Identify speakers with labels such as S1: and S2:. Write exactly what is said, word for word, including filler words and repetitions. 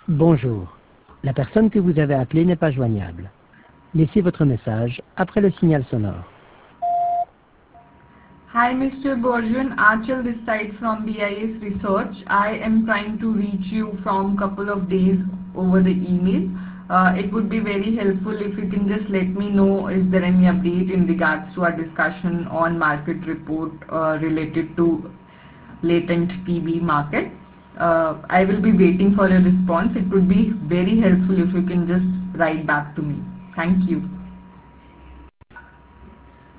S1: Bonjour. La personne que vous avez appelée n'est pas joignable. Laissez votre message après le signal sonore.
S2: Hi, Mister Borjan. Achal this side from B I S Research. I am trying to reach you from couple of days over the email. Uh, it would be very helpful if you can just let me know is there any update in regards to our discussion on market report uh, related to latent T B market. Uh, I will be waiting for a response. It would be very helpful if you can just write back to me. Thank you.